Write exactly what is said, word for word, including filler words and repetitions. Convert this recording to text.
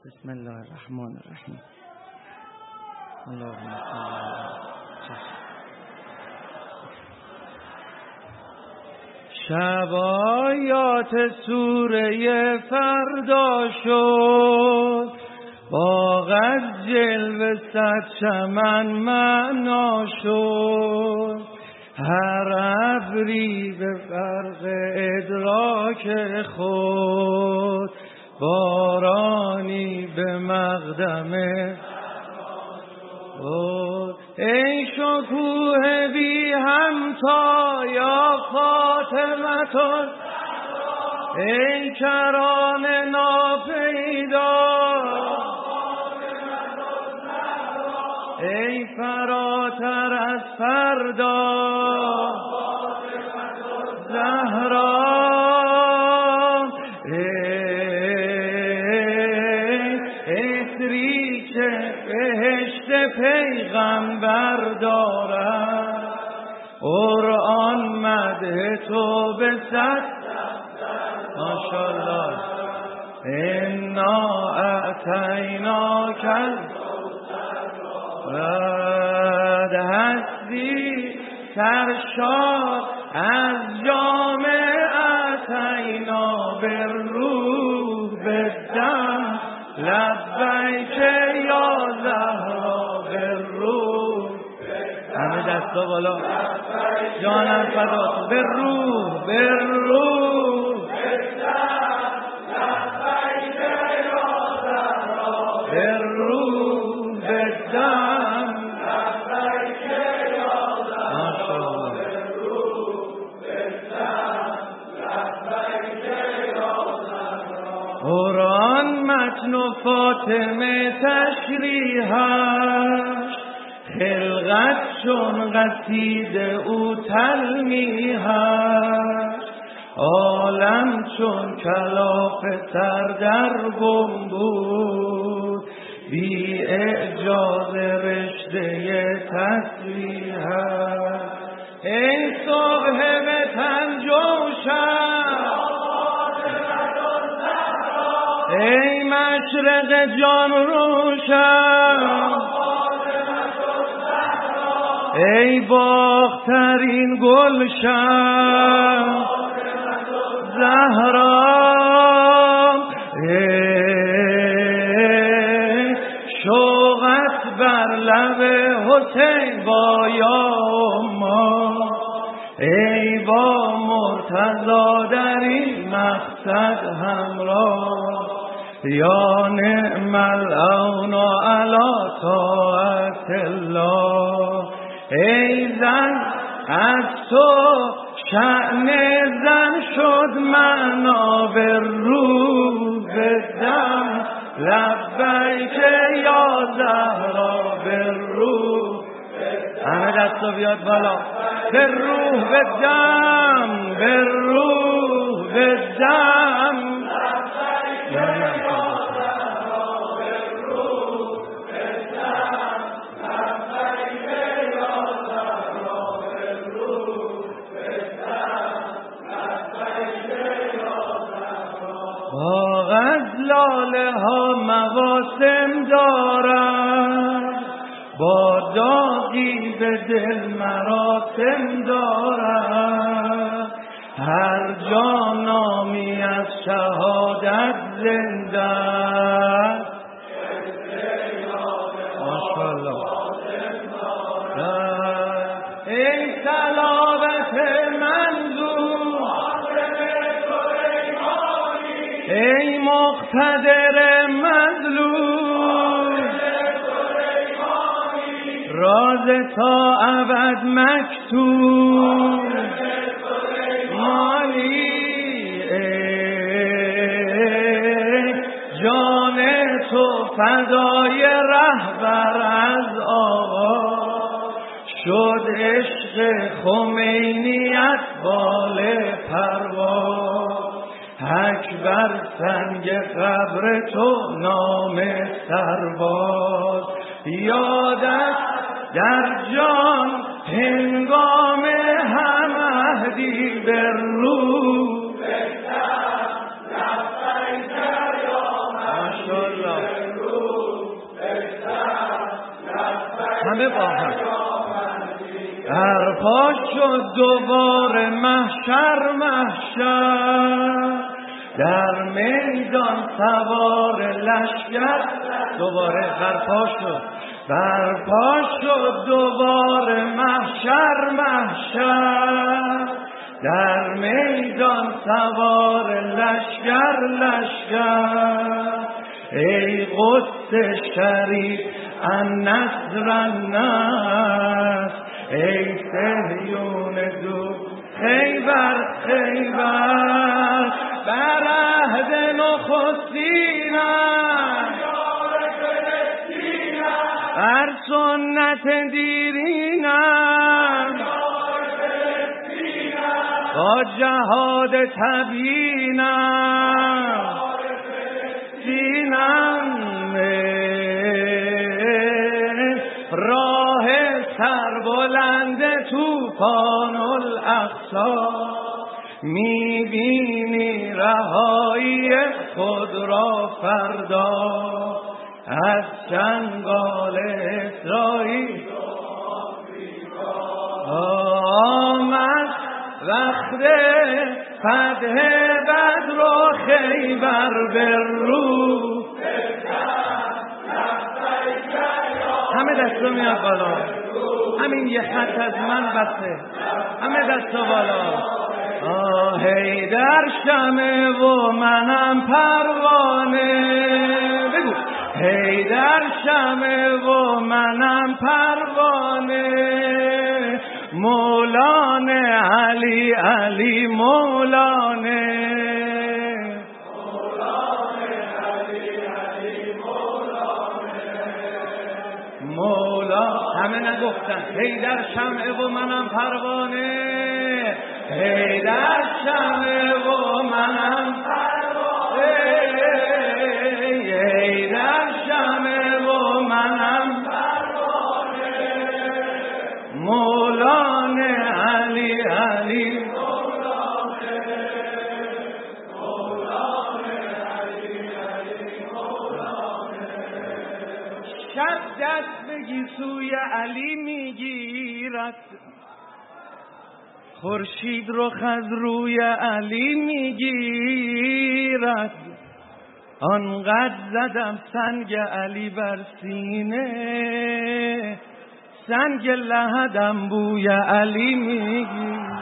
بسم الله الرحمن الرحیم. اللهم صل علی شبایات سوره فردا شد، باغ از جلوه صد چمن معنا شد، هر ابری به فرق ادراک خود، بارانی به مقدم خود. ای شکوه بی همتا یا فاطمه، ای کران ناپیدا، ای فراتر از فردا زهرا، پیغمبر دارد قرآن مدح تو به صد ماشاءالله. انا اعطیناک رد هستی سرشار از جام اعطینا به روح به دم لبیک یا زهرا به روح. همه دستا بالا جانم فدا به روح به روح به روح به دم قرآن متن و فاطمه تشریحش، خلقت چون قصیده او تلمیحش، عالم چون کلاف سر در گم بود، بی اعجاز رشته تسبیحش. ای صبح به تن جوشن، ای مشرق جان روشن، ای باخترین گلشن زهرا، ای شوقت بر لب حسین با یا اما، ای با مرتضی در این مقصد همراه، یا نعم العون علی طاعت الله. ای زن از تو شأن زن شد معنا به روح به دم، لبیک یا زهرا به روح. همه دستا بیاد بالا به روح به دم به روح به دم. باغ از لاله ها مواسم دارد، با داغی به دل مراسم دارد، هر جا نامی از شهادت زنده. ماشاءالله. ای صلابت منظور، ای مقتدر مظلوم، راز تا ابد مکتوم مالی، ای جان تو فدای رهبر از آقا، شد عشق خمینیت بال پرواز، حک بر سنگ قبر تو نام سرباز، یادت در جان هنگام هم عهدی به روح. ماشاءالله. همه با هم برپا شد دوباره محشر محشر، در میدان سوار لشکر دوباره برپا شد برپا شد دوباره محشر محشر، در میدان سوار لشکر لشکر. ای قدس شریف النصر النصر، ای صهیون دو خیبر خیبر، بر عهد نخستینم بر سنت دیرینم، با جهاد تبیینم دینم، راه سربلند طوفان الاقصی، میبینی رهایی خود را فردا، از چنگال اسرائیل آمد وقت فتح بدر و خیبر بر رو. همه دستا میاد بالا، همین یه خط از من بسه، همه دستا بالا. آهی در شمه و منم پروانه، بگو هی در شمه و منم پروانه، مولانه علی علی مولانه، مولا. همه نگفتن هی در شمع و منم پروانه، هی در شمع و منم پروانه، هی در شمع و منم پروانه، مولانه علی علی مولانه، مولانه علی علی مولانه. شب دست بگی سوی علی میگیرد، خورشید رخ از روی علی میگیرد، آنقدر زدم سنگ علی بر سینه، سنگ لحدم بوی علی میگیرد.